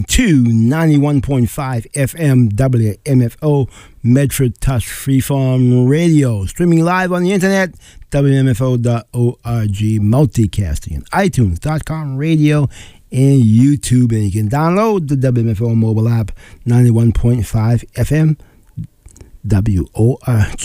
to 91.5 FM WMFO Medford Touch Freeform Radio. Streaming live on the internet, WMFO.org, multicasting, and iTunes.com radio, and YouTube. And you can download the WMFO mobile app, 91.5 FM WORG,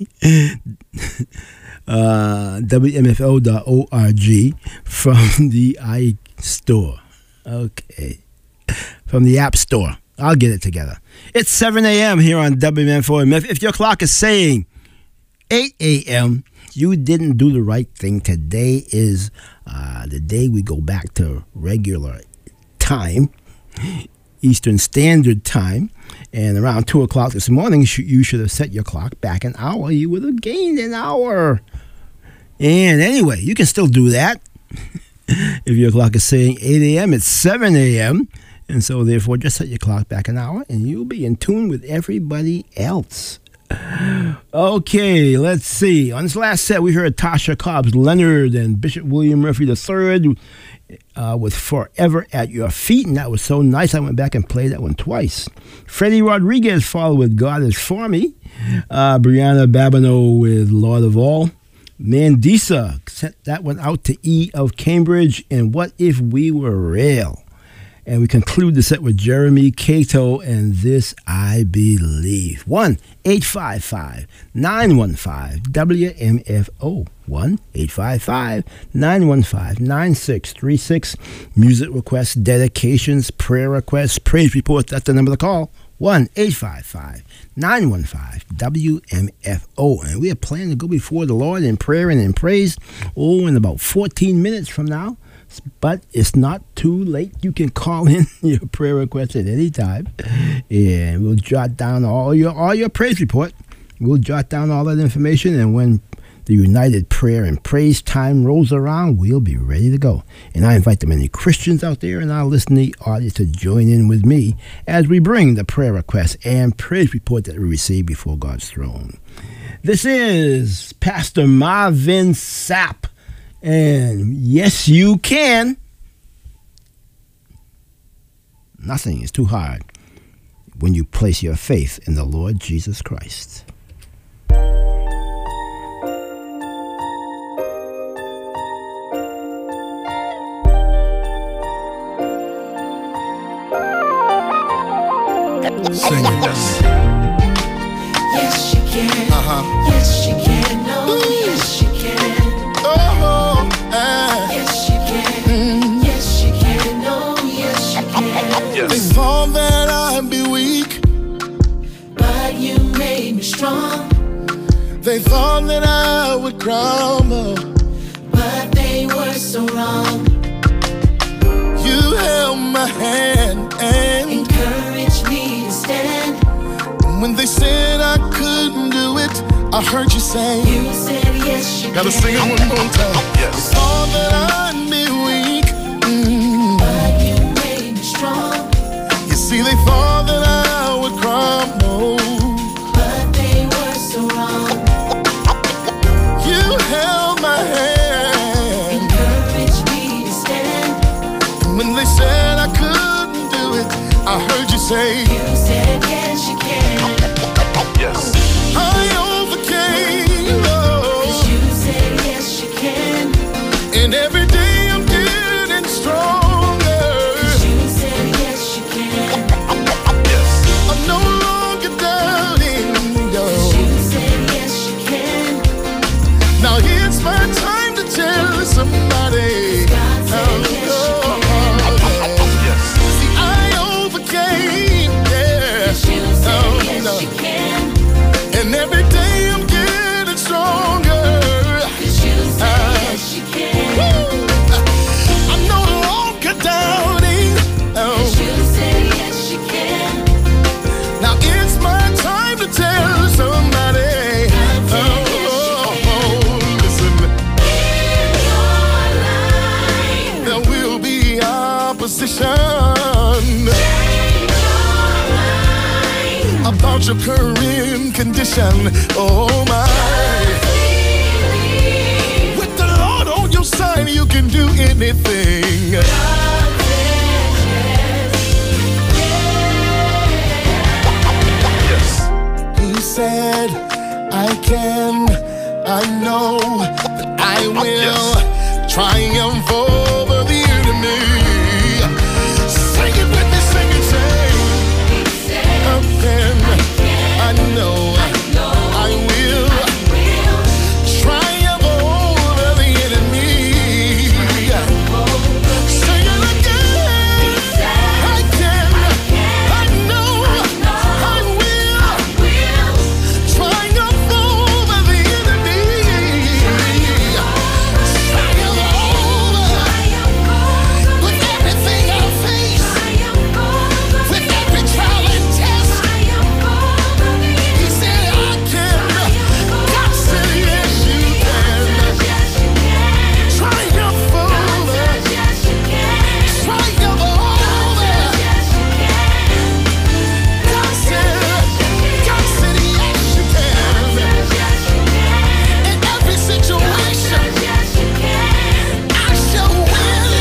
WMFO.org from the iStore. Okay. From the App Store. I'll get it together. It's 7 a.m. here on WMFO. If your clock is saying 8 a.m., you didn't do the right thing. Today is the day we go back to regular time, Eastern Standard Time. And around 2 o'clock this morning, you should have set your clock back an hour. You would have gained an hour. And anyway, you can still do that. If your clock is saying 8 a.m., it's 7 a.m., and so therefore just set your clock back an hour and you'll be in tune with everybody else. Okay, let's see. On this last set, we heard Tasha Cobbs Leonard and Bishop William Murphy III with Forever at Your Feet, and that was so nice. I went back and played that one twice. Freddie Rodriguez followed with God Is For Me. Brianna Babineau with Lord of All. Mandisa sent that one out to E of Cambridge, and What If We Were Real. And we conclude the set with Jeremy Cato and This I Believe. 1-855-915-WMFO. 1-855-915-9636. Music requests, dedications, prayer requests, praise reports. That's the number to call. 1-855-915-WMFO. And we are planning to go before the Lord in prayer and in praise, in about 14 minutes from now. But it's not too late. You can call in your prayer requests at any time, and we'll jot down all your praise report. We'll jot down all that information, and when the United Prayer and Praise time rolls around, we'll be ready to go. And I invite the many Christians out there in our listening audience to join in with me as we bring the prayer requests and praise report that we receive before God's throne. This is Pastor Marvin Sapp. And yes, you can. Nothing is too hard when you place your faith in the Lord Jesus Christ. Sing it. Yes, you can. Yes, you can. Oh, yes, you can. Yes, you can. Yes, you can. Oh, yes, you can. Yes. They thought that I'd be weak, but you made me strong. They thought that I would crumble, but they were so wrong. You held my hand and encouraged me to stand. When they said I couldn't do it, I heard you say, you said yes, you gotta can. sing it one more time. Yes. They thought that I'd be weak, but you made me strong. You see, they thought that I would crumble, but they were so wrong. You held my hand, encouraged me to stand. When they said I couldn't do it, I heard you say, you said yes, you can. Yes. I overcame, oh. 'Cause you said yes, you can. And every day I'm getting stronger. 'Cause you said yes, you can. Yes. I'm no longer doubting, no. 'Cause you said yes, you can. Now it's my time to tell somebody. God said yes, you can. Yes. See, I overcame, yeah. 'Cause you said yes, you can. And every day I'm getting stronger. 'Cause you said yes, you can. I'm no longer doubting. Oh. 'Cause you said yes, you can. Now it's my time to tell somebody. God said yes, you Listen. In your life, There will be opposition about your current condition. Oh my. With the Lord on your side, you can do anything. will triumph over the enemy. Sing it with me, sing it, say. Again, I know I will triumph over the enemy. Sing it again. I can, I know I will triumph over the enemy. Triumph over with everything I face, with every trial and test. He said I can. God said yes you can. Triumph over. Triumph over. God said yes you can. In every situation, I shall win.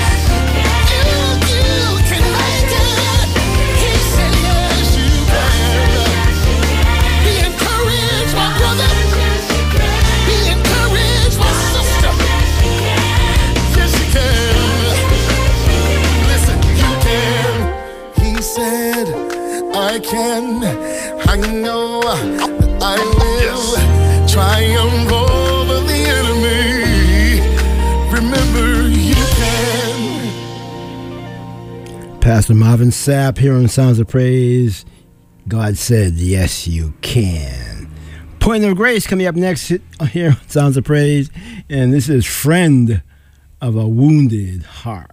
You can make it. He said yes you can. Be encouraged, my brother. Be encouraged, my sister. Yes you can. Listen, you can. He said I can. I know that I will triumph over the enemy. Remember, you can. Pastor Marvin Sapp here on Sounds of Praise. God said, yes, you can. Point of Grace coming up next here on Sounds of Praise. And this is Friend of a Wounded Heart.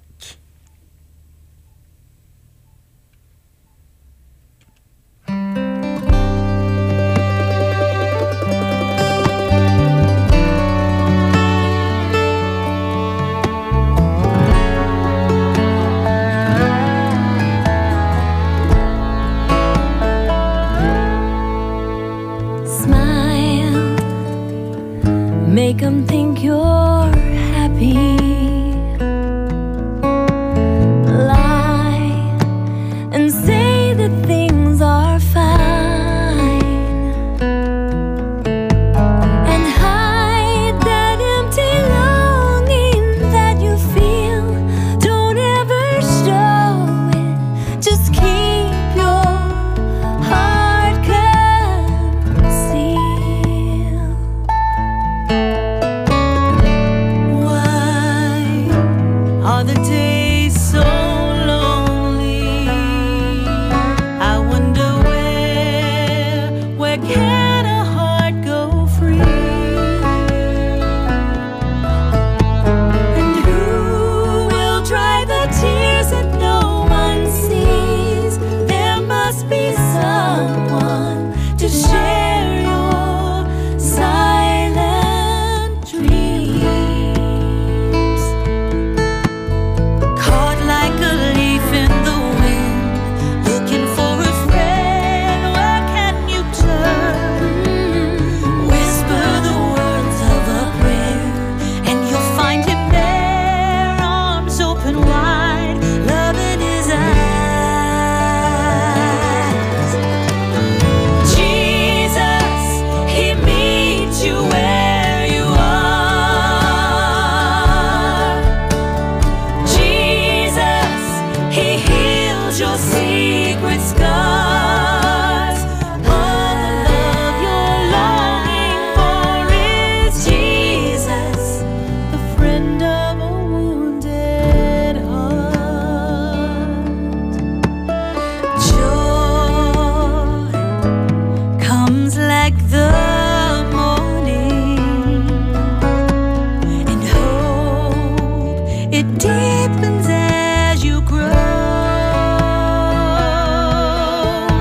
Smile, make them think you're happy. Lie and say that things are fine, and hide that empty longing that you feel. Don't ever show it, just keep your heart concealed. Why are the days so lonely? I wonder where can a heart go free? And who will dry the tears that no one sees? There must be someone to share your silent dreams. Caught like a leaf in the wind, looking for a friend. Where can you turn? Whisper the words of a prayer, and you'll find him there, arms open wide, love in his eyes. Jesus, he meets you where you are. Jesus, he heals your secret scars. All the love you're longing for is Jesus, the friend of a wounded heart. Joy comes like the morning, and hope it deepens as you grow.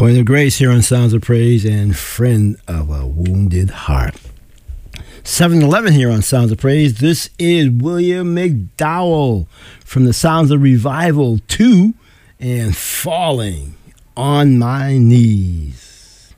Point of Grace here on Sounds of Praise and Friend of a Wounded Heart. 7-Eleven here on Sounds of Praise. This is William McDowell from the Sounds of Revival 2 and Falling on My Knees.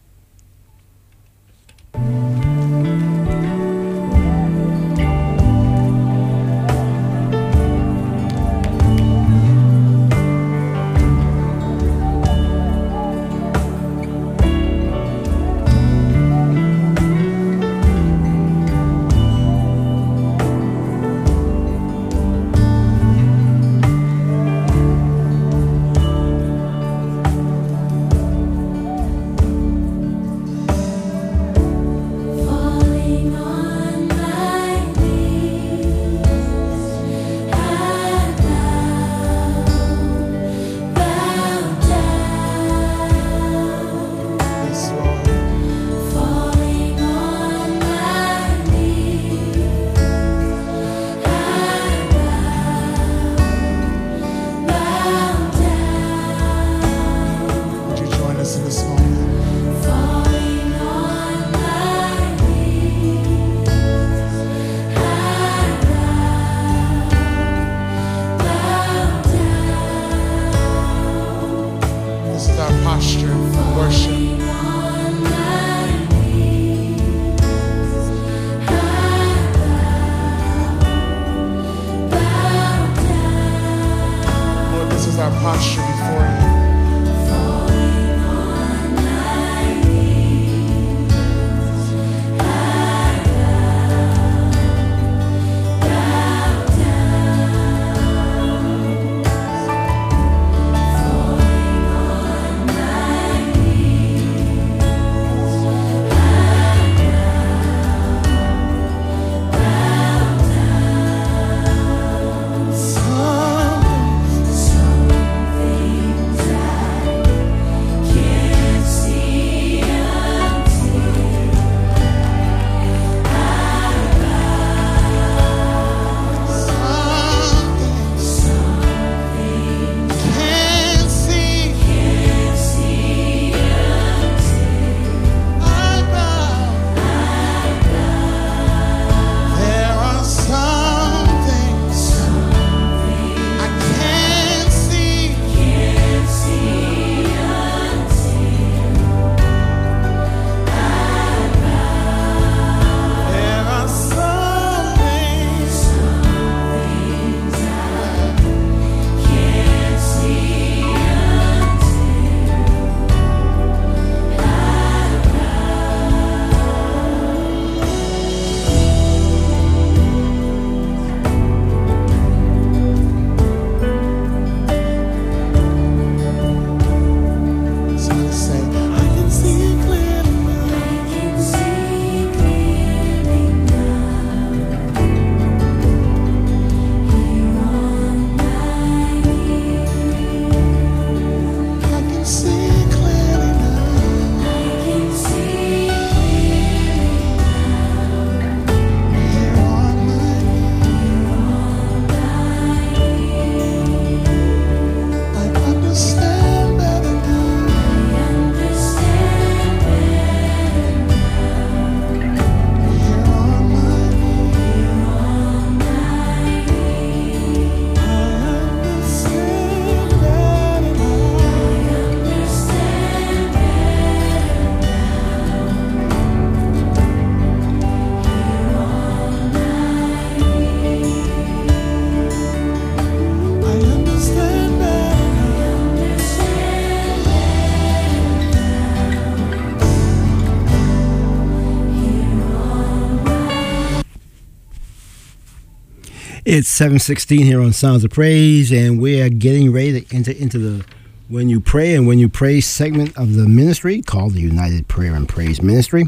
It's 7:16 here on Sounds of Praise, and we are getting ready to enter into the When You Pray and When You Pray segment of the ministry called the United Prayer and Praise Ministry.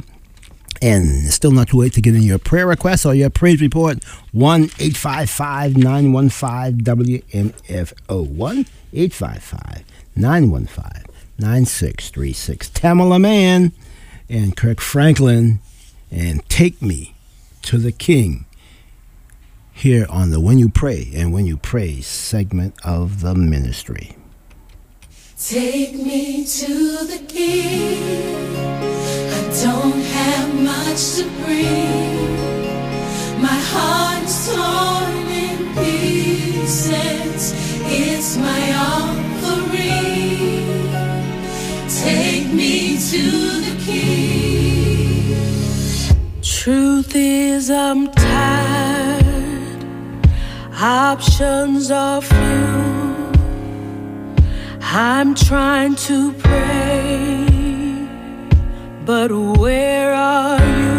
And it's still not too late to get in your prayer requests or your praise report. 1-855-915-WMFO. 1-855-915-9636. Tamala Mann and Kirk Franklin and Take Me to the King here on the When You Pray and When You Pray segment of the ministry. Take me to the King. I don't have much to bring. My heart's torn in pieces. It's my offering. Take me to the King. Truth is, I'm tired. Options are few. I'm trying to pray, but where are you?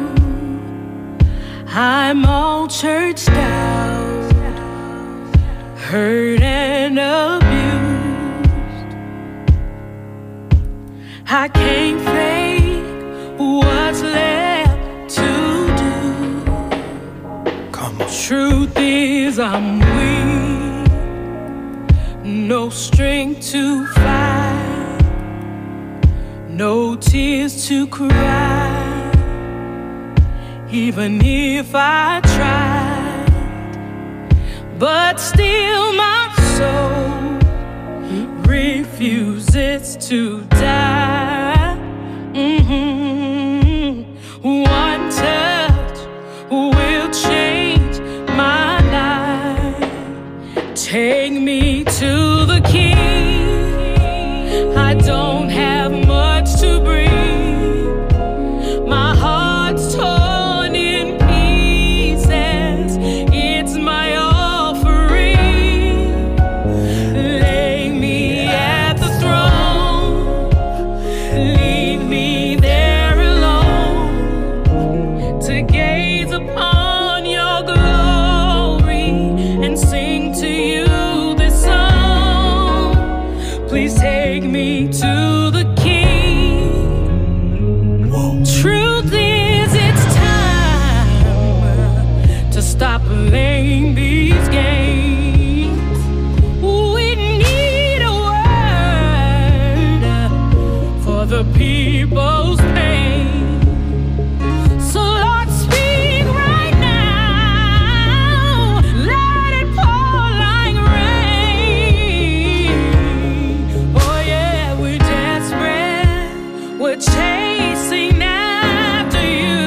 I'm all churched out, hurt and abused. I can't fake what's left to do. Come on. Truth is, I'm weak, no strength to fight, no tears to cry. Even if I tried, but still my soul refuses to die. One touch will change my life. Take me to the King. I don't have much to bring. My heart's torn in pieces. It's my offering. Lay me at the throne. Leave me there alone to gaze upon your glory and sing to you this song. Please take me to the King. Truth is, it's time to stop playing these games. We need a word for the people's pain. So Lord, speak right now. Let it pour like rain. Oh yeah, we're desperate. We're chasing after you.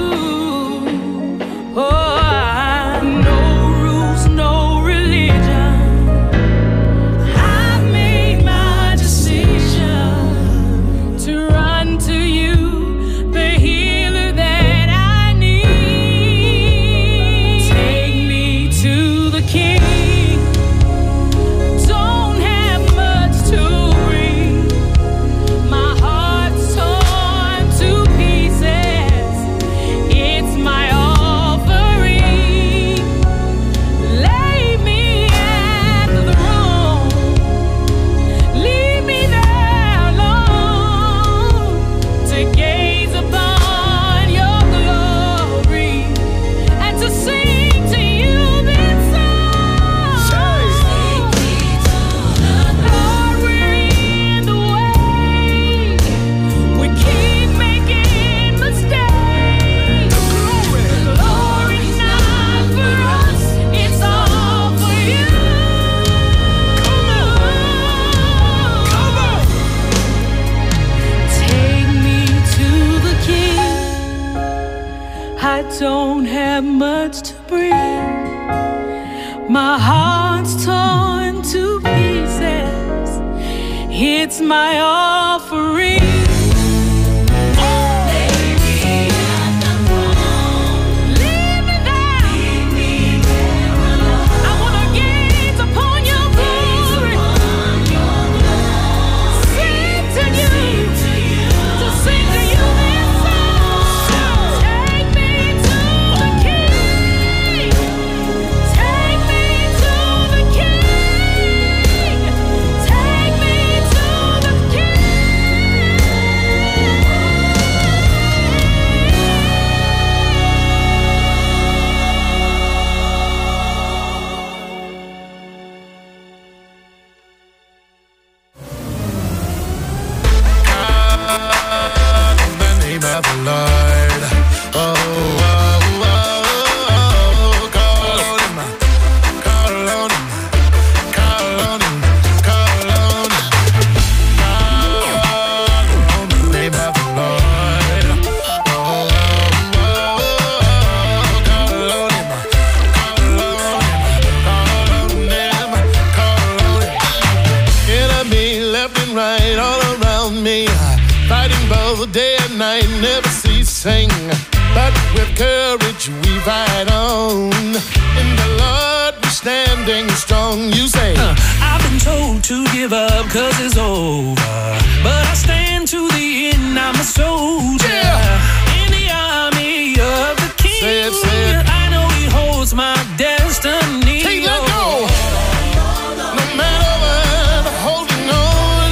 Oh, no rules, no religion. I've made my decision to run to you, the healer that I need. Take me to the King. Don't have much to bring. My heart's torn to pieces. It's my offering. Lay me at the throne. Leave me there alone to gaze upon your glory and to sing to you this song. Lord, we're in the way. We keep making mistakes. Glory's not for us, it's all for you. Take me to the King. I don't have much to bring. My heart's torn to pieces. It's my offering. Leave me there. I wanna gaze upon your glory. Sing to you, to sing to you this song. Take me to the King. Take me to the King. Take me to the King. right all around me, fighting both day and night, never ceasing. But with courage we fight on. In the Lord we're standing strong. You say, I've been told to give up 'cause it's over, but I stand to the end. I'm a soldier. Yeah. In the army of the King. Say it, say it. I know He holds my destiny. Can't let go. No matter what, holding on.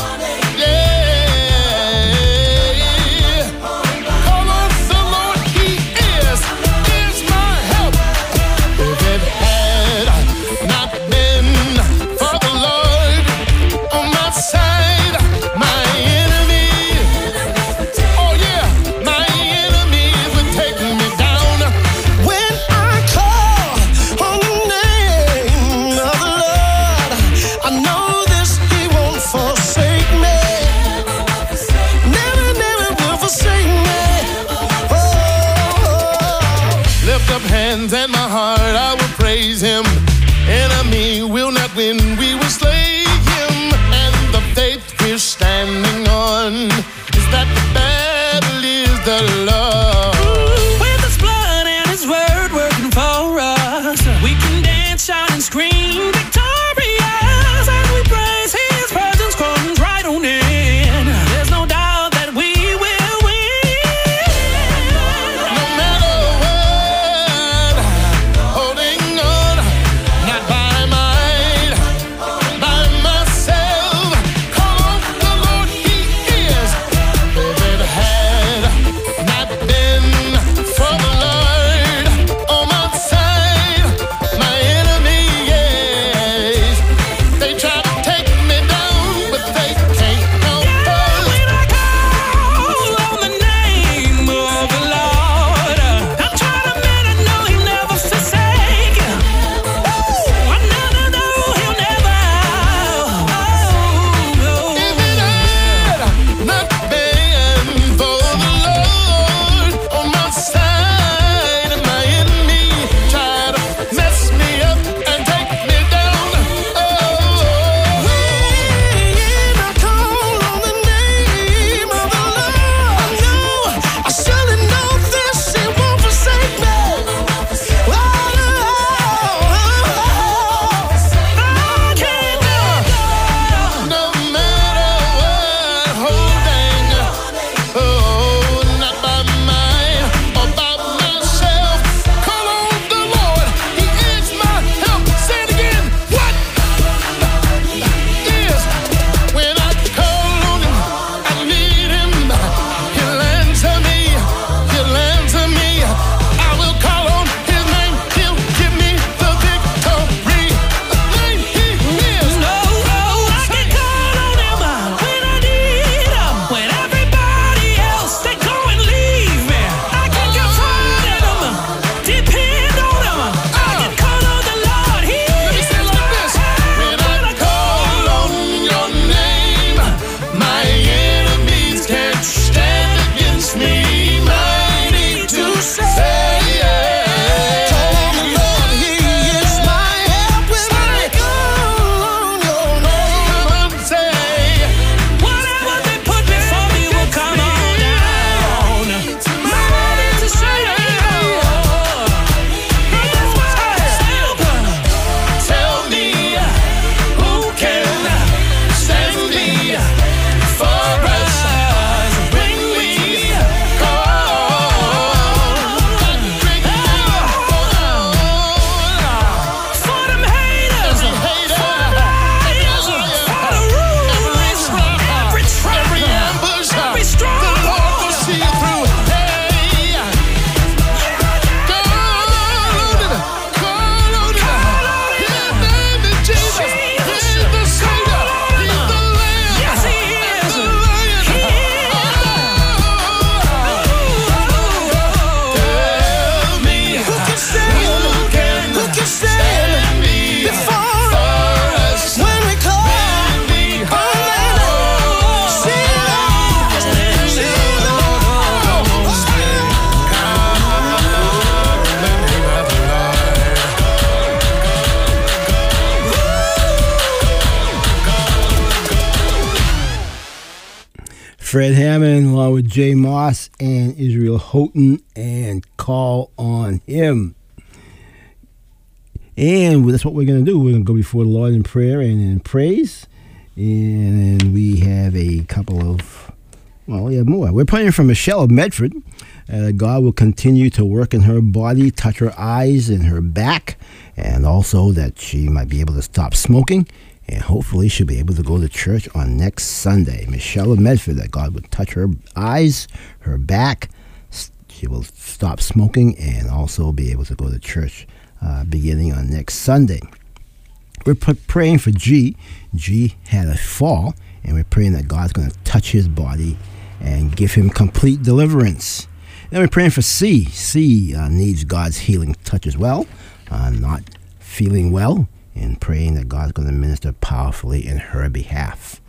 Yeah. Call on the Lord, He is my help. If it had not been for the Lord on my side, my enemy, oh yeah, my enemies would take me down. When I call on the name of the Lord, I know this He won't forsake me. Never, never will forsake me. Oh, lift up hands and my heart, I will praise Him. Enemy will not win, we will slay him. And the faith we're standing on is that the battle is the Lord. With His blood and His word working for us, we can dance, shout, and scream victorious as we praise His presence comes right on in. There's no doubt that we will win. No matter what, holding on, not by might, Fred Hammond, along with Jay Moss and Israel Houghton, and Call on Him. And that's what we're going to do. We're going to go before the Lord in prayer and in praise. And we have a couple of, well, we have more. We're praying for Michelle of Medford. God will continue to work in her body, touch her eyes and her back, and also that she might be able to stop smoking. And hopefully she'll be able to go to church on next Sunday. Michelle of Medford, that God would touch her eyes, her back. She will stop smoking and also be able to go to church beginning on next Sunday. We're praying for G. G had a fall, and we're praying that God's going to touch his body and give him complete deliverance. Then we're praying for C. C needs God's healing touch as well, not feeling well, and praying that God's going to minister powerfully in her behalf.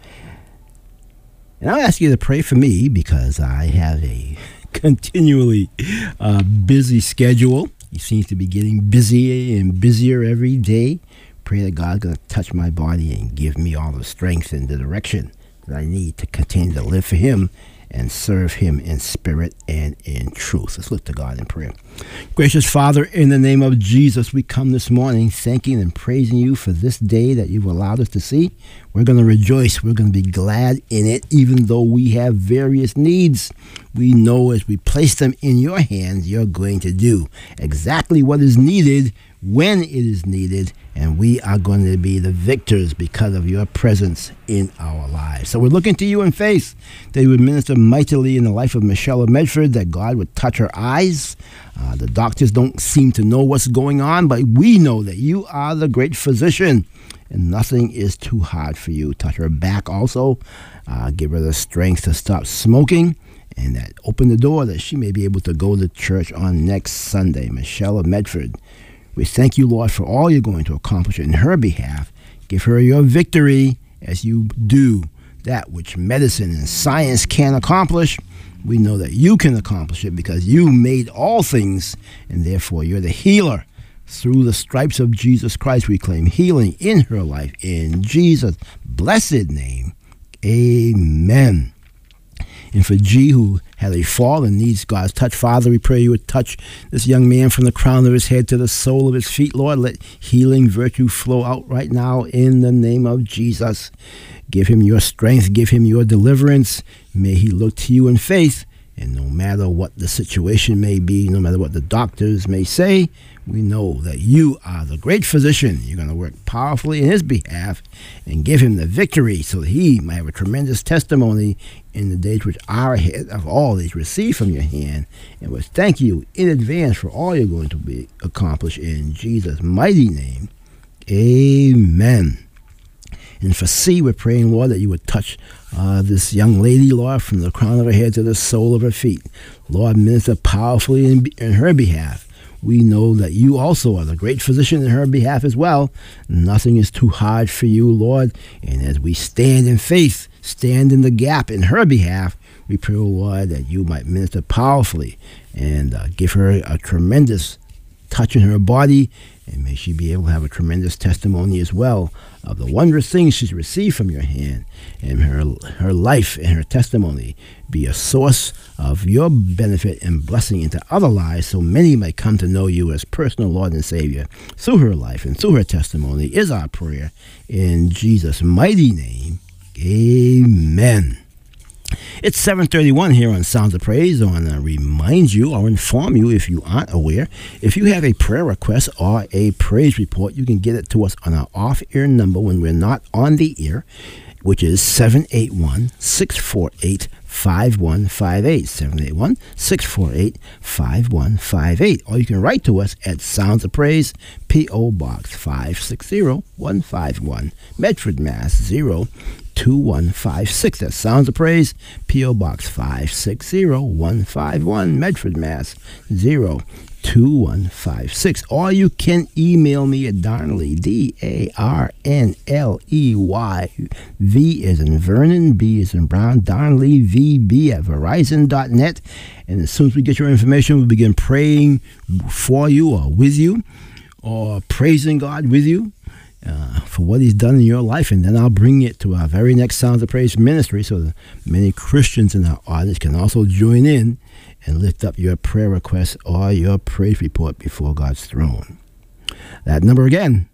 And I'll ask you to pray for me because I have a continually busy schedule. He seems to be getting busier and busier every day. Pray that God's going to touch my body and give me all the strength and the direction that I need to continue to live for him and serve him in spirit and in truth. Let's look to God in prayer. Gracious Father, in the name of Jesus, we come this morning thanking and praising you for this day that you've allowed us to see. We're going to rejoice. We're going to be glad in it, even though we have various needs. We know as we place them in your hands, you're going to do exactly what is needed when it is needed, and we are going to be the victors because of your presence in our lives. So we're looking to you in faith that you would minister mightily in the life of Michelle of Medford, that God would touch her eyes. The doctors don't seem to know what's going on, but we know that you are the great physician, and nothing is too hard for you. Touch her back also. Give her the strength to stop smoking, and that open the door that she may be able to go to church on next Sunday. Michelle of Medford, we thank you, Lord, for all you're going to accomplish in her behalf. Give her your victory as you do that which medicine and science can't accomplish. We know that you can accomplish it because you made all things, and therefore you're the healer. Through the stripes of Jesus Christ, we claim healing in her life. In Jesus' blessed name, amen. And for G, who had a fall and needs God's touch, Father, we pray you would touch this young man from the crown of his head to the sole of his feet. Lord, let healing virtue flow out right now in the name of Jesus. Give him your strength. Give him your deliverance. May he look to you in faith. And no matter what the situation may be, no matter what the doctors may say, we know that you are the great physician. You're going to work powerfully in his behalf and give him the victory so that he might have a tremendous testimony in the days which are ahead of all that he's received from your hand. And we thank you in advance for all you're going to be accomplished in Jesus' mighty name. Amen. And for C, we're praying, Lord, that you would touch this young lady, Lord, from the crown of her head to the sole of her feet. Lord, minister powerfully in her behalf. We know that you also are the great physician in her behalf as well. Nothing is too hard for you, Lord. And as we stand in faith, stand in the gap in her behalf, we pray, Lord, that you might minister powerfully and give her a tremendous touch in her body, and may she be able to have a tremendous testimony as well of the wondrous things she's received from your hand, and her life and her testimony be a source of your benefit and blessing into other lives, so many may come to know you as personal Lord and Savior through her life and through her testimony is our prayer. In Jesus' mighty name, amen. It's 7:31 here on Sounds of Praise. I want to remind you or inform you, if you aren't aware, if you have a prayer request or a praise report, you can get it to us on our off-air number when we're not on the air, which is 781-648-5158, 781-648-5158. Or you can write to us at Sounds of Praise, P.O. Box 560-151, Medford, Mass. 02156. That Sounds of Praise, P.O. Box 560-151, Medford, Mass. 02156. Or you can email me at Darnley, D-A-R-N-L-E-Y, V as in Vernon, B as in Brown, Darnley, VB at Verizon.net. And as soon as we get your information, we'll begin praying for you or with you, or praising God with you. for what he's done in your life, and then I'll bring it to our very next Sounds of Praise ministry so that many Christians in our audience can also join in and lift up your prayer request or your praise report before God's throne. That number again,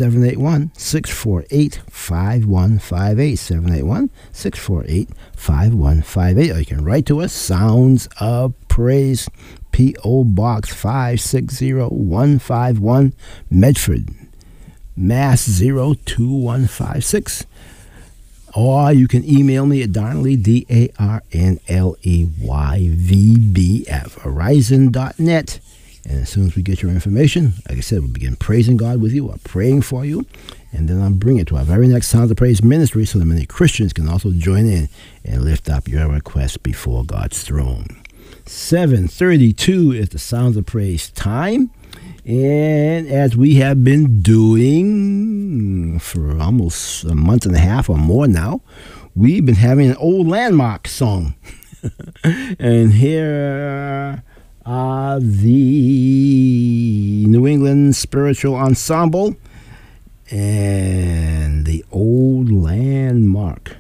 781-648-5158, 781-648-5158, or you can write to us, Sounds of Praise, P.O. Box 560-151, Medford, Mass 02156. Or you can email me at Darnley, DARNLEYVB at Verizon.net. And as soon as we get your information, like I said, we'll begin praising God with you or praying for you. And then I'll bring it to our very next Sounds of Praise ministry so that many Christians can also join in and lift up your requests before God's throne. 7:32 is the Sounds of Praise time. And as we have been doing for almost a month and a half or more now, we've been having an old landmark song. And here are the New England Spiritual Ensemble and the Old Landmark.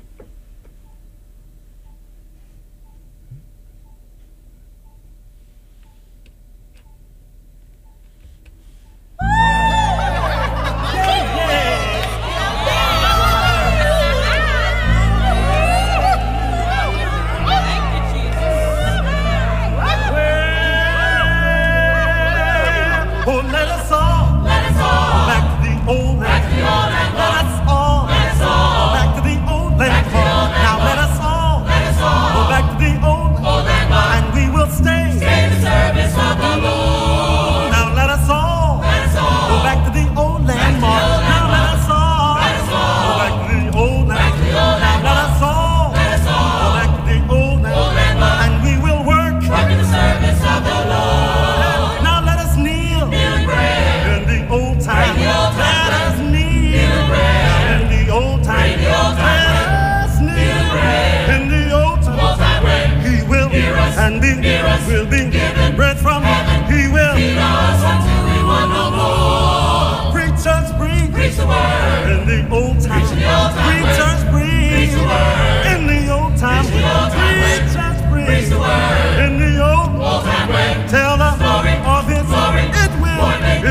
Oh, let us all back to the old land. Let us all back to the old land. Now let us all go back to the old land, and we will stay in the service of the Lord. Now let us all go back to the old landmark. Now let us all go back to the old land. Now let us all go back to the old land, and we will work in the service of the Lord. Now let us kneel in the old time. Let us kneel in the old time. Let us kneel in the old time. He will hear us, and will be given bread from heaven. He will feed us until we want no more. Preachers preach the word in the old time. Preachers preach the word in the old time. Preachers preach the word in the old time. Tell the story of his glory. It will.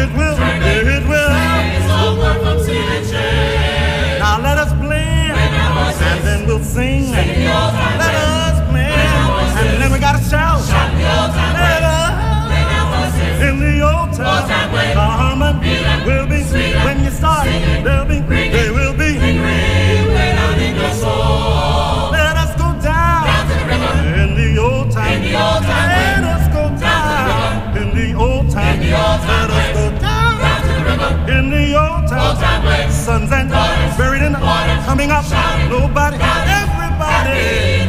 Now let us play, and then we'll sing. Let us play, and then we gotta shout. Let us in the old time. The harmony will be sweet when you start. They will be. Let us go down in the old time. Let us go down in the old time. Let us go down in the old time. Sons and daughters buried in the water, coming up. Nobody, everybody.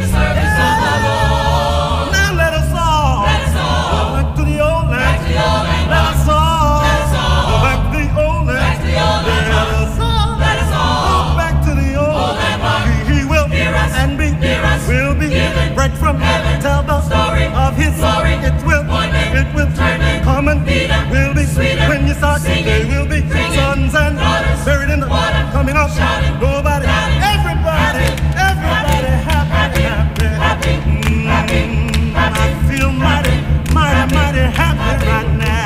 Now let us all go back to the old land. Let us all go back to the old land. Let us all go back to the old land. He will hear us, and will be bread from heaven. Tell the story of his glory. It will come and will be sweet when you start. They will be sons and daughters buried in the water, coming up. Nobody, everybody happy. I feel mighty happy right now.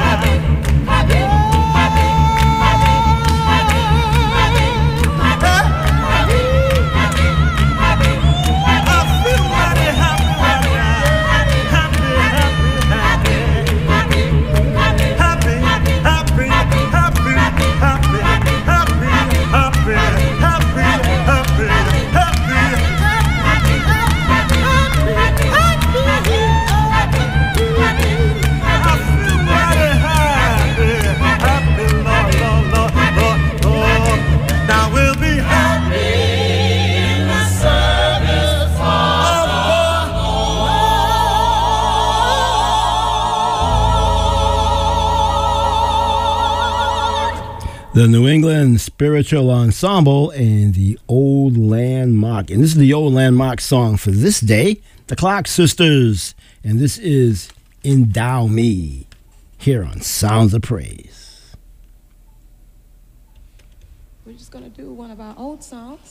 The New England Spiritual Ensemble and the Old Landmark. And this is the Old Landmark song for this day, the Clark Sisters. And this is Endow Me, here on Sounds of Praise. We're just gonna do one of our old songs.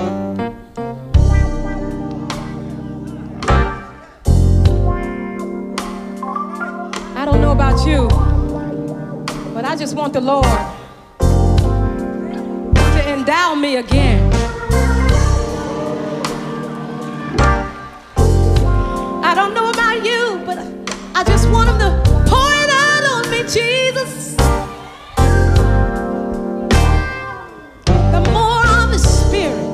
I don't know about you, but I just want the Lord to endow me again. I don't know about you, but I just want him to pour it out on me, Jesus. The more of his spirit.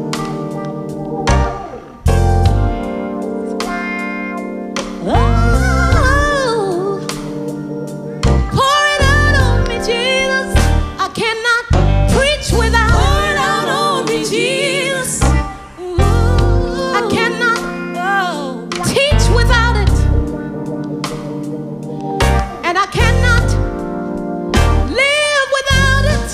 Oh, pour it out on me, Jesus. I cannot preach without pour it out on me, Jesus. I cannot teach without it. And I cannot live without it.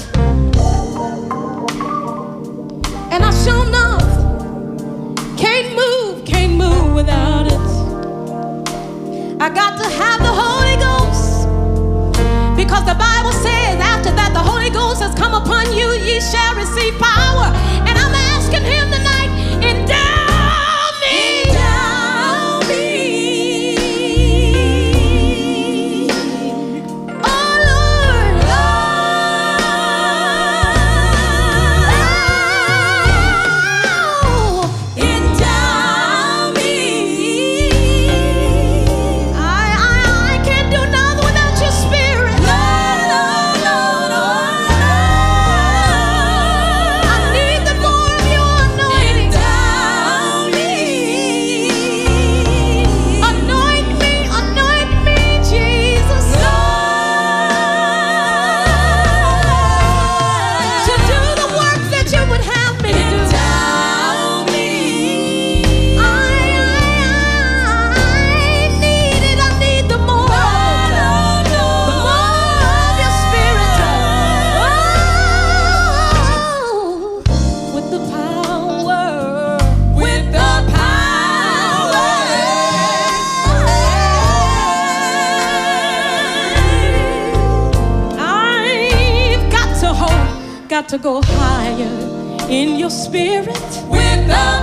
And I sure enough can't move without it. I got to have the Holy Ghost, because the Bible says after that the Holy Ghost has come upon you, ye shall receive power. And I'm asking him tonight, endow me. Endow me. Oh Lord. Oh, endow me. I can't do nothing without your spirit. I need the more of your anointing. Anoint me, Jesus. To do the work that you would have me to do. I need it. I need the more of it. The more of your spirit. Oh, with the power. With the power. I've got to go higher in your spirit. With the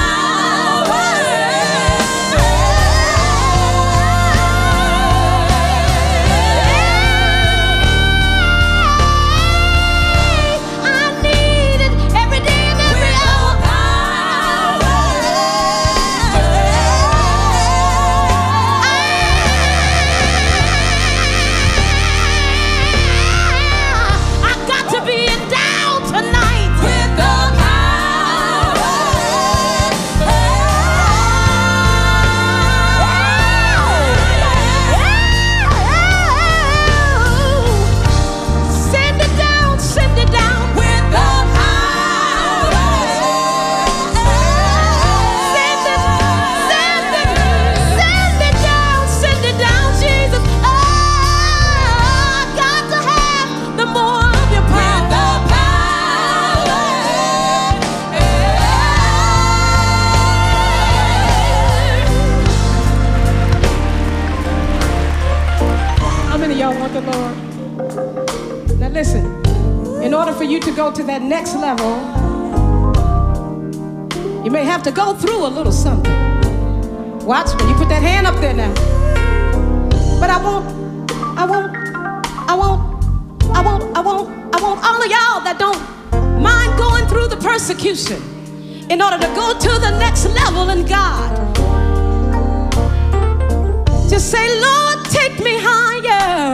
I need it every day and every hour. I got to be endowed tonight with the Send it down with the power. Send it down, Jesus. Oh, I got to have the more of your power. How many of y'all want the Lord? Now listen, in order for you to go to that next level, you may have to go through a little something. Watch me, you put that hand up there now. But I want all of y'all that don't mind going through the persecution in order to go to the next level in God. Just say, Lord, take me higher.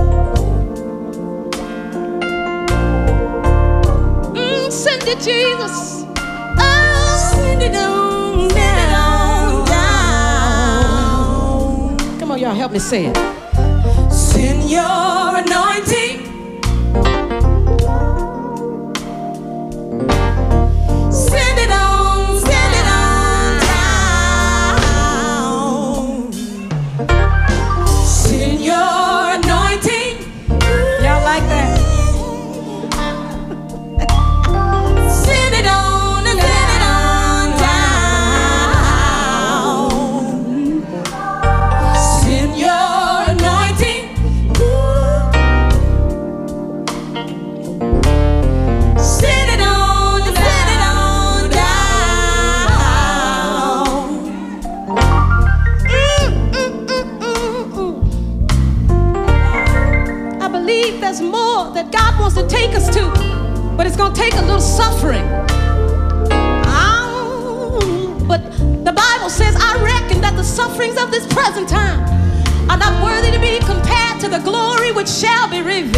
Send it, Jesus. Oh, send it on down. Come on, y'all, help me say it. Send your anointing. Send it on down. Send your anointing. Y'all like that? Send it on and send it on down. Send your anointing. suffering. But the Bible says, I reckon that the sufferings of this present time are not worthy to be compared to the glory which shall be revealed.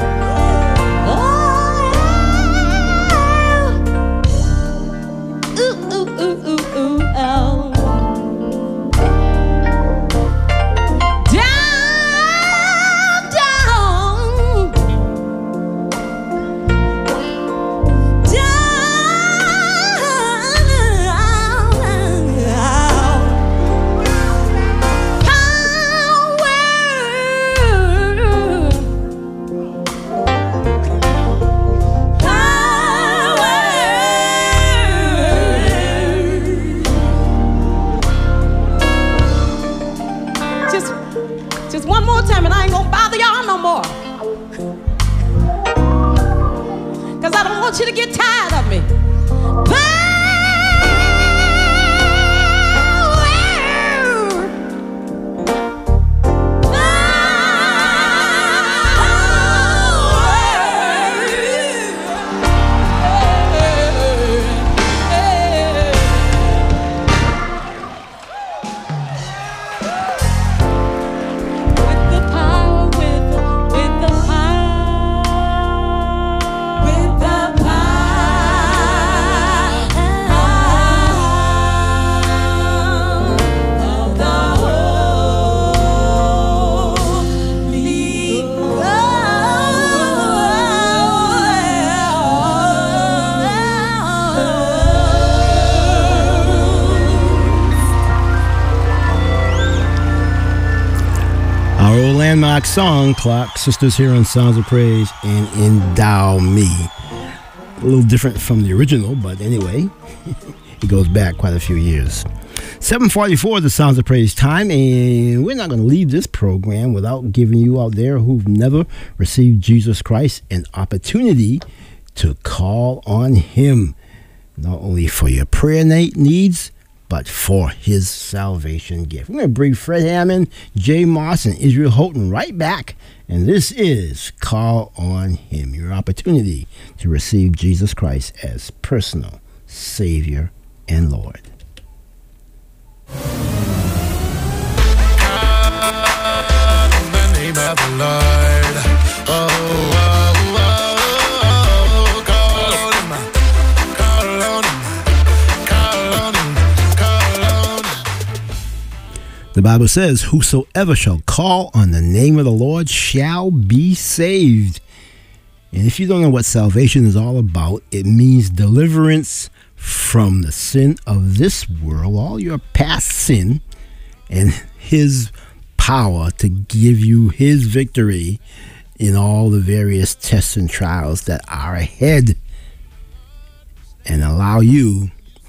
Oh, ooh, ooh, ooh, ooh, ooh, oh. Just one more time and I ain't gonna bother y'all no more. Cause I don't want you to get tired of me. Landmark song, Clock Sisters here on Sounds of Praise and Endow Me. A little different from the original, but anyway, it goes back quite a few years. 7:44 is the Sounds of Praise time, and we're not going to leave this program without giving you out there who've never received Jesus Christ an opportunity to call on Him, not only for your prayer needs, but for His salvation gift. We're going to bring Fred Hammond, Jay Moss, and Israel Houghton right back. And this is Call on Him, your opportunity to receive Jesus Christ as personal Savior and Lord. Call on the name of the Lord. Oh, oh, oh, oh, call on Him. Call on Him. Call on Him. The Bible says, whosoever shall call on the name of the Lord shall be saved. And if you don't know what salvation is all about, it means deliverance from the sin of this world, all your past sin, and His power to give you His victory in all the various tests and trials that are ahead, and allow you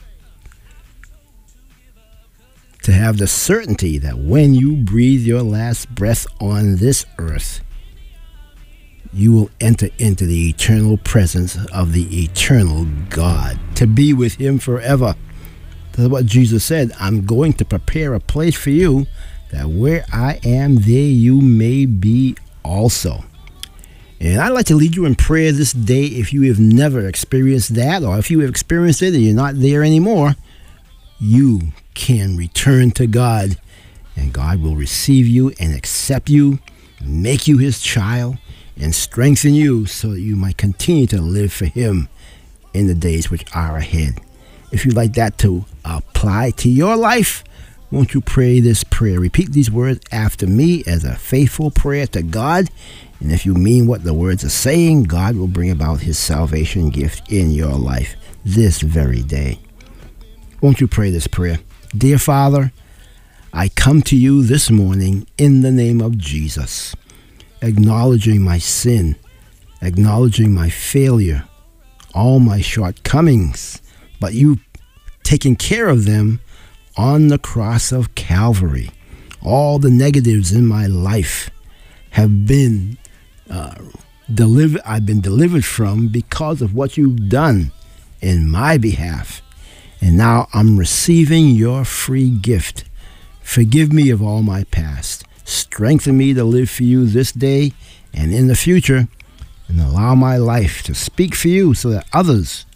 to have the certainty that when you breathe your last breath on this earth, you will enter into the eternal presence of the eternal God, to be with Him forever. That's what Jesus said. I'm going to prepare a place for you, that where I am, there you may be also. And I'd like to lead you in prayer this day. If you have never experienced that, or if you have experienced it and you're not there anymore, you can return to God, and God will receive you and accept you, make you His child, and strengthen you so that you might continue to live for Him in the days which are ahead. If you'd like that to apply to your life, won't you pray this prayer? Repeat these words after me as a faithful prayer to God. And if you mean what the words are saying, God will bring about His salvation gift in your life this very day. Won't you pray this prayer? Dear Father, I come to you this morning in the name of Jesus, acknowledging my sin, acknowledging my failure, all my shortcomings, but you taking care of them on the cross of Calvary. All the negatives in my life have been delivered. I've been delivered from because of what you've done in my behalf. And now I'm receiving your free gift. Forgive me of all my past. Strengthen me to live for you this day and in the future, and allow my life to speak for you so that others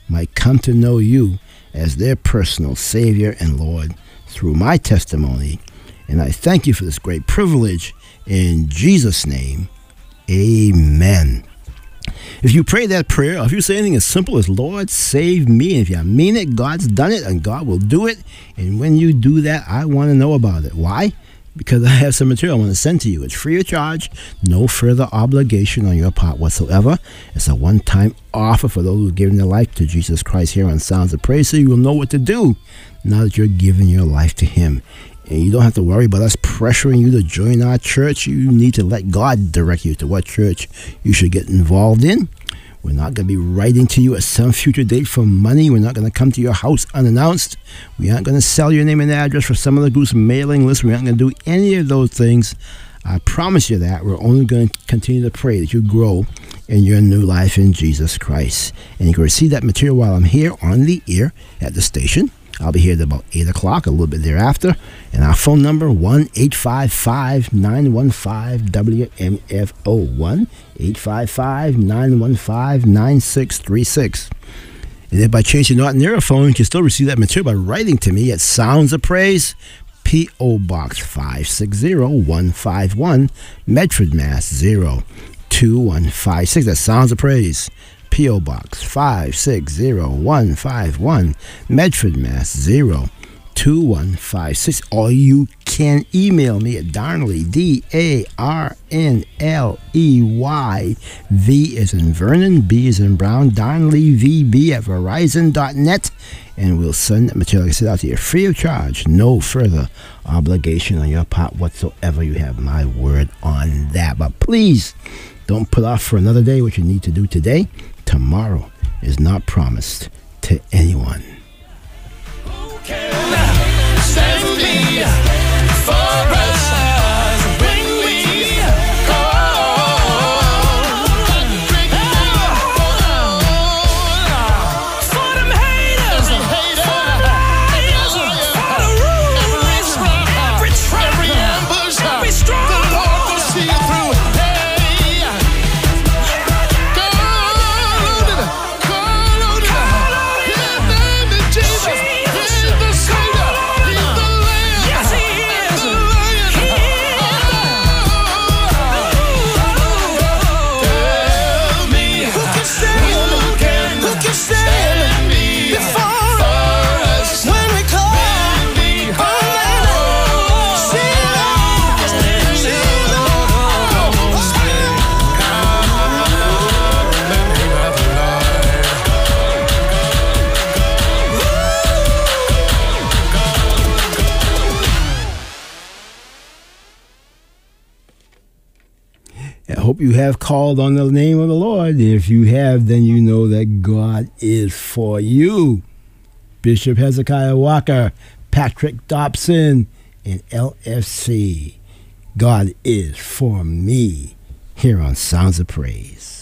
might come to know you as their personal Savior and Lord through my testimony. And I thank you for this great privilege. In Jesus' name, amen. If you pray that prayer, or if you say anything as simple as, Lord, save me, and if you mean it, God's done it, and God will do it. And when you do that, I want to know about it. Why? Because I have some material I want to send to you. It's free of charge, no further obligation on your part whatsoever. It's a one-time offer for those who have given their life to Jesus Christ here on Sounds of Praise, so you will know what to do now that you're giving your life to Him. And you don't have to worry about us pressuring you to join our church. You need to let God direct you to what church you should get involved in. We're not going to be writing to you at some future date for money. We're not going to come to your house unannounced. We aren't going to sell your name and address for some of the group's mailing list. We're not going to do any of those things. I promise you that. We're only going to continue to pray that you grow in your new life in Jesus Christ. And you can receive that material while I'm here on the air at the station. I'll be here at about 8 o'clock, a little bit thereafter. And our phone number, 1-855-915-WMFO. 1-855-915-9636. And if by chance you're not near a phone, you can still receive that material by writing to me at Sounds of Praise, P.O. Box 560-151, Medford, Mass. 02156. That's Sounds of Praise, P.O. Box 560-151, Medford, Mass. 02156. Or you can email me at Darnley, D-A-R-N-L-E-Y, V as in Vernon, B as in Brown, Darnley, VB at Verizon.net, and we'll send that material, like I said, out to you free of charge. No further obligation on your part whatsoever. You have my word on that. But please, don't put off for another day what you need to do today. Tomorrow is not promised to anyone. Stand me for us when we for them haters, for the liars, for the rulers, every trap, every ambush, every strong. The Lord will see you through. Hey, call on it. His name is Jesus. He's the Savior. He's the Lamb. Yes, He is. The Lion. He Tell me, who can stand before us when we call on that I hope you have called on the name of the Lord. If you have, then you know that God is for you. Bishop Hezekiah Walker, Patrick Dobson, and LFC. God is for me here on Sounds of Praise.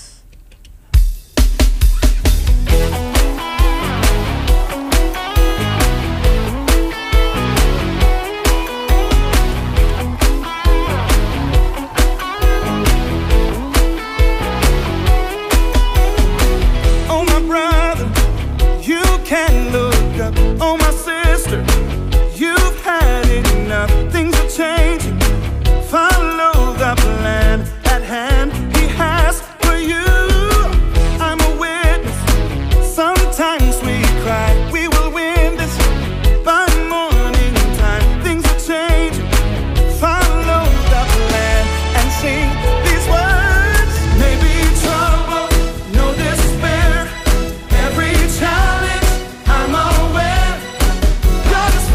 Oh, my brother, you can look up. Oh, my sister, you've had enough. Things are changing. Follow the plan at hand. He has for you. I'm a witness. Sometimes we cry. We will win this by morning time. Things are changing. Follow the plan and sing these words. Maybe trouble, no despair. Every challenge, I'm aware. God is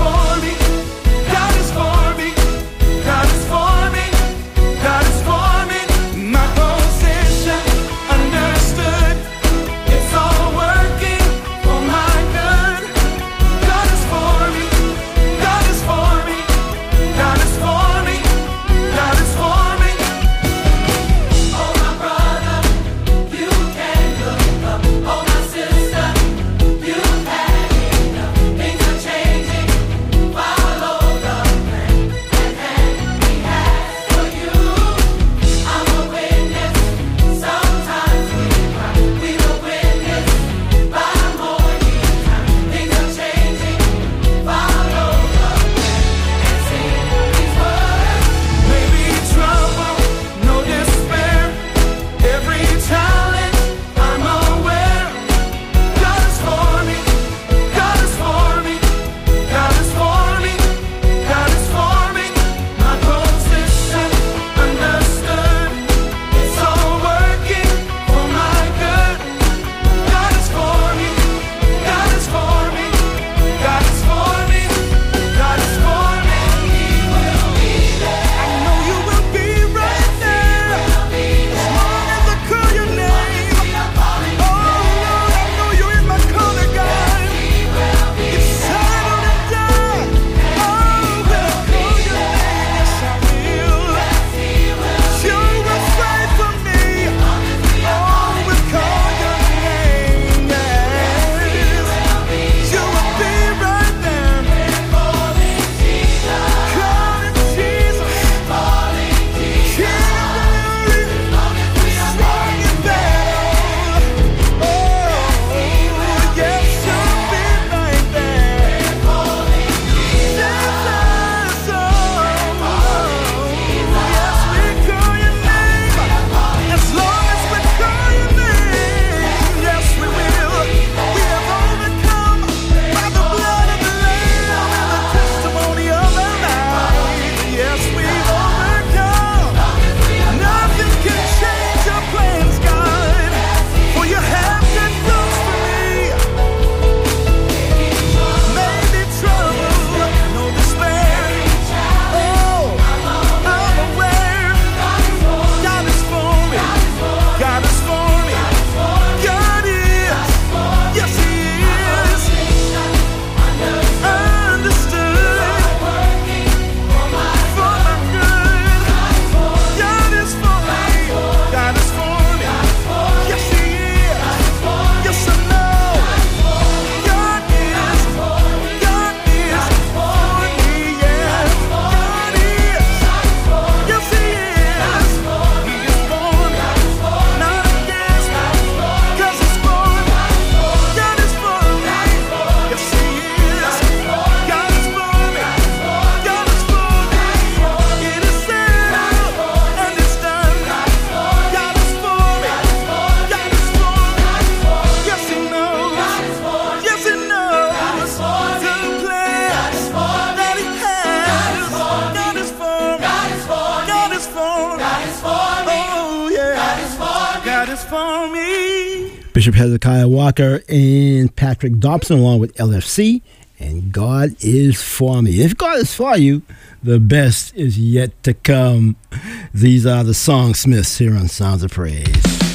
Bishop Hezekiah Walker and Patrick Dobson along with LFC. And God is for me. If God is for you, the best is yet to come. These are the Songsmiths here on Sounds of Praise.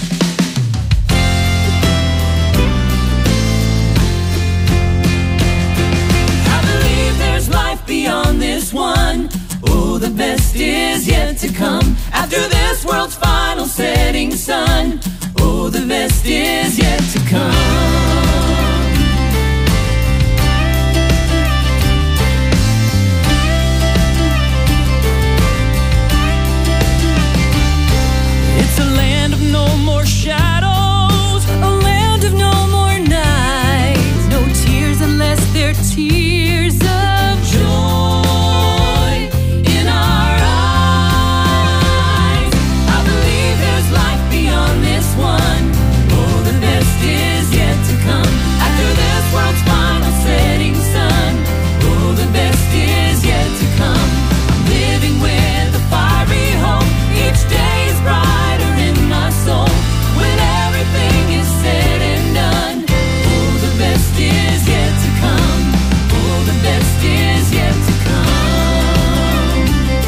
I believe there's life beyond this one. Oh, the best is yet to come. After this world's final setting sun. Oh, the best is yet to come. It's a land of no more shadows, a land of no more nights. No tears unless they're tears of joy in our eyes. I believe there's life beyond this one. Oh, the best is yet to come. After this world's final setting sun. Oh, the best is yet to come. I'm living with a fiery hope. Each day is brighter in my soul. When everything is said and done. Oh, the best is yet to come. Oh, the best is yet to come.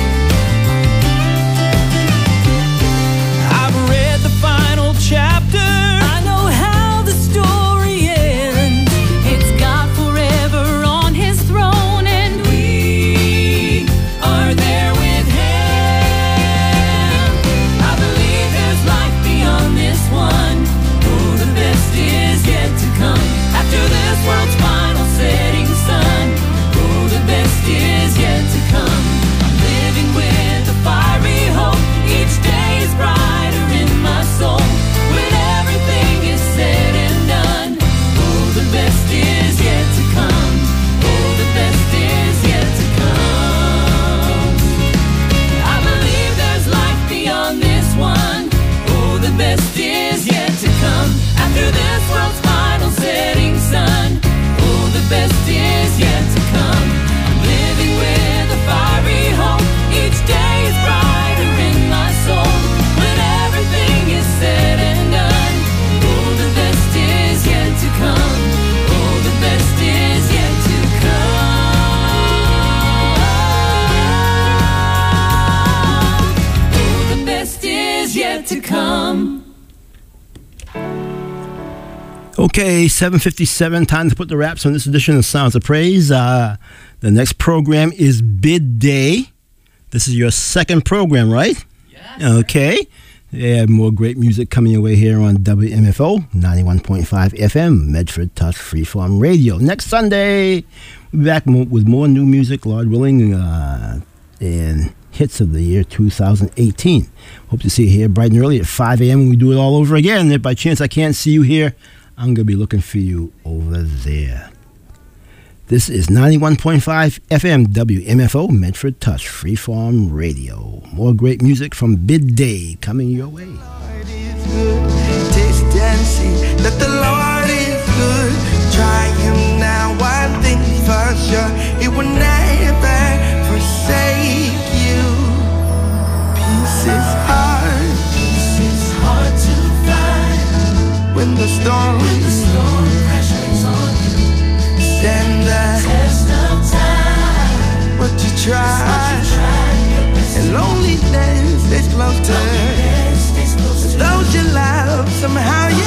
I've read the final chapter. I know how the story ends. It's God forever on his throne, and we are there with him. I believe there's life beyond this one. Oh, the best is yet to come. After this world's final setting sun. Oh, the best is yet to come. I'm living with a fiery hope. Each day is brighter in my soul. When everything is said and done. Oh, the best is yet to come. Oh, the best is yet to come. I believe there's life beyond this one. Oh, the best is yet to come. After this world's final setting sun. Oh, the best is yet to come. I'm living with a fiery hope. Each day is brighter in my soul. When everything is said and done. Oh, the best is yet to come. Oh, the best is yet to come. Oh, the best is yet to come. Okay, 7:57. Time to put the wraps on this edition of Sounds of Praise. The next program is Bid Day. This is your second program, right? Yes. Okay. They have more great music coming your way here on WMFO 91.5 FM, Medford Touch Freeform Radio. Next Sunday, we'll be back with more new music, Lord willing, and hits of the year 2018. Hope to see you here bright and early at 5 a.m. when we do it all over again. If by chance I can't see you here, I'm going to be looking for you over there. This is 91.5 FM WMFO Medford Touch Freeform Radio. More great music from Bid Day coming your way. Lord is good. Taste and see that the Lord is good. Try him now, one thing for sure, he will never forsake you. Peace is hard. Peace is hard to find. When the storm pressure's on you. Stand the test of time. What you try. And loneliness is closer. Those you love, somehow you